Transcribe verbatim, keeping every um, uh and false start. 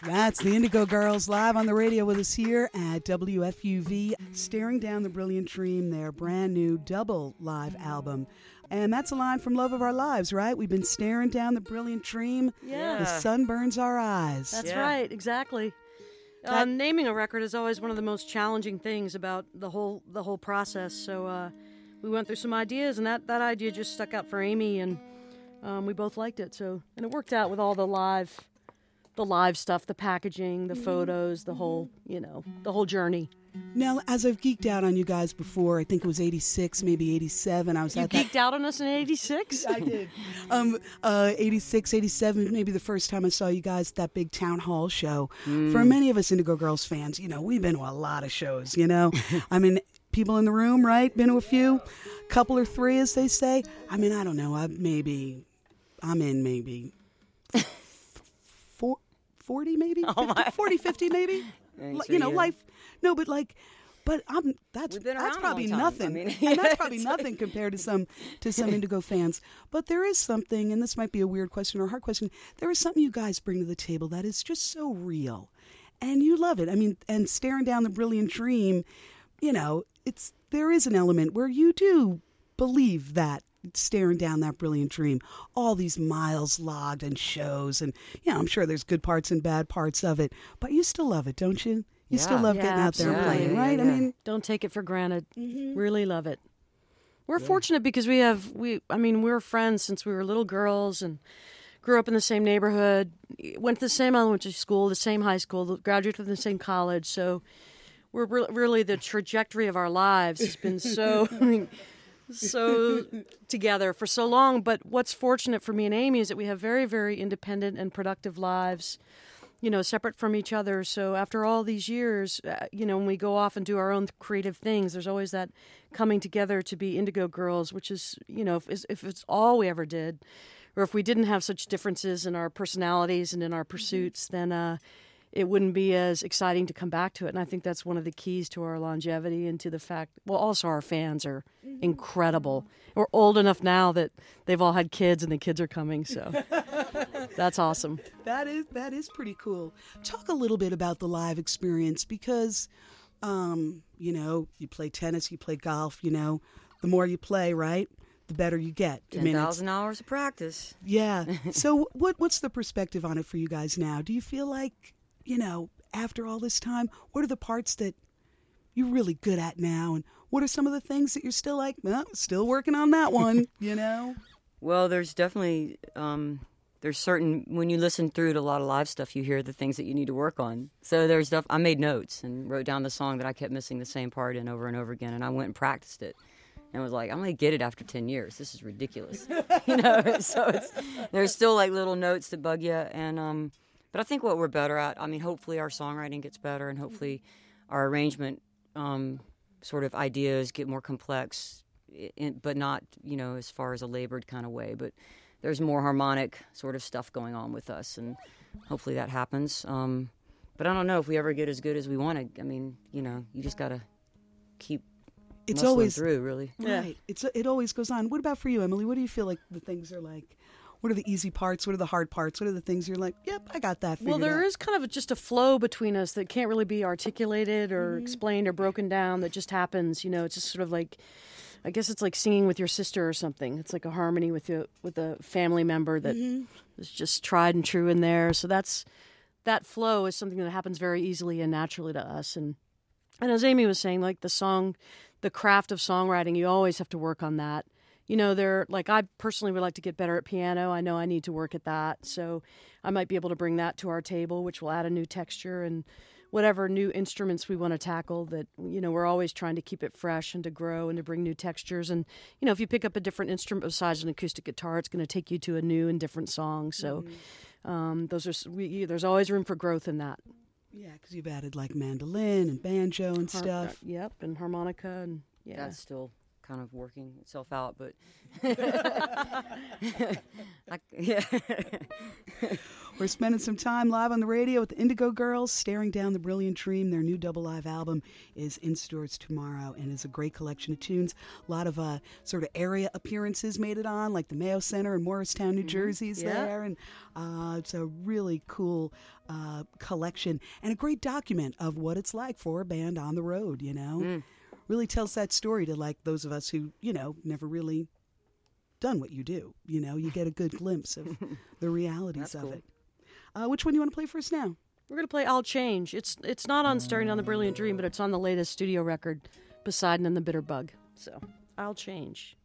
That's the Indigo Girls live on the radio with us here at W F U V, Staring Down the Brilliant Dream, their brand new double live album. And that's a line from Love of Our Lives, right? We've been staring down the brilliant dream. Yeah. The sun burns our eyes. That's Yeah. right, exactly. Uh, naming a record is always one of the most challenging things about the whole the whole process. So uh, we went through some ideas, and that, that idea just stuck out for Amy, and um, we both liked it. So and it worked out with all the live, the live stuff, the packaging, the photos, the whole you know the whole journey. Now, as I've geeked out on you guys before, I think it was eighty-six, maybe eighty-seven. I was You at geeked that. out on us in eighty-six? I did. Um, uh, eighty-six, eighty-seven, maybe the first time I saw you guys at that big town hall show. For many of us Indigo Girls fans, you know, we've been to a lot of shows, you know. I mean, people in the room, right? Been to a few, couple or three, as they say. I mean, I don't know. I maybe, I'm in maybe four, forty, maybe Oh my. fifty, forty, fifty, maybe. Thanks Li- for you know, you. life. No, but like, but I'm that's We've been that's around a probably long time. nothing. I mean, and that's yeah, probably it's nothing compared to some to some Indigo fans. But there is something, and this might be a weird question or a hard question. There is something you guys bring to the table that is just so real, and you love it. I mean, and staring down the brilliant dream, you know, it's there is an element where you do believe that. Staring down that brilliant dream, all these miles logged and shows, and you know, I'm sure there's good parts and bad parts of it, but you still love it, don't you? You still Yeah. love Yeah, getting out there and absolutely. playing, Yeah, yeah, right? I yeah. mean, Don't take it for granted. Really love it. We're fortunate because we have we. I mean, we were friends since we were little girls and grew up in the same neighborhood. Went to the same elementary school, the same high school, graduated from the same college. So we're re- really the trajectory of our lives has been so so together for so long. But what's fortunate for me and Amy is that we have very very independent and productive lives. You know, separate from each other. So after all these years, uh, you know, when we go off and do our own creative things, there's always that coming together to be Indigo Girls, which is, you know, if, if it's all we ever did, or if we didn't have such differences in our personalities and in our pursuits, then uh, it wouldn't be as exciting to come back to it. And I think that's one of the keys to our longevity and to the fact, well, also our fans are incredible. We're old enough now that they've all had kids and the kids are coming, so that's awesome. that is that is pretty cool. Talk a little bit about the live experience because, um, you know, you play tennis, you play golf. You know, the more you play, right, the better you get. I Ten mean, it's- thousand hours of practice. Yeah. So what what's the perspective on it for you guys now? Do you feel like, you know, after all this time, what are the parts that you're really good at now? And what are some of the things that you're still like, well, still working on that one, you know? Well, there's definitely um, there's certain when you listen through to a lot of live stuff, you hear the things that you need to work on. So there's stuff I made notes and wrote down the song that I kept missing the same part in over and over again, and I went and practiced it. And was like, I'm gonna get it after ten years. This is ridiculous, you know. So it's, there's still like little notes that bug you, and um, but I think what we're better at. I mean, hopefully our songwriting gets better, and hopefully our arrangement um, sort of ideas get more complex, in, but not you know as far as a labored kind of way. But there's more harmonic sort of stuff going on with us, and hopefully that happens. Um, but I don't know if we ever get as good as we want to. I mean, you know, you just gotta keep. It's muscling always through, really. right. It's it always goes on. What about for you, Emily? What do you feel like the things are like? What are the easy parts? What are the hard parts? What are the things you're like, yep, I got that figured Well, there out. is kind of just a flow between us that can't really be articulated or explained or broken down. That just happens. You know, it's just sort of like, I guess it's like singing with your sister or something. It's like a harmony with you with a family member that is just tried and true in there. So that's that flow is something that happens very easily and naturally to us. And and as Amy was saying, like the song, the craft of songwriting, you always have to work on that. You know, there, like I personally would like to get better at piano. I know I need to work at that. So I might be able to bring that to our table, which will add a new texture and whatever new instruments we want to tackle that, you know, we're always trying to keep it fresh and to grow and to bring new textures. And, you know, if you pick up a different instrument besides an acoustic guitar, it's going to take you to a new and different song. So um, those are, we, there's always room for growth in that. Yeah, because you've added like mandolin and banjo and Har- stuff. Yep, and harmonica and yeah. That's still kind of working itself out, but I, yeah. We're spending some time live on the radio with the Indigo Girls, Staring Down the Brilliant Dream. Their new double live album is in stores tomorrow and is a great collection of tunes. A lot of uh, sort of area appearances made it on, like the Mayo Center in Morristown, New Jersey's Yeah. there. And uh, it's a really cool uh, collection and a great document of what it's like for a band on the road, you know? Mm. Really tells that story to like those of us who, you know, never really done what you do. You know, you get a good glimpse of the realities That's of cool. it. Uh, which one do you want to play for us now? We're going to play I'll Change. It's it's not on Staring Down the Brilliant Dream, but it's on the latest studio record, Poseidon and the Bitter Bug. So, I'll Change.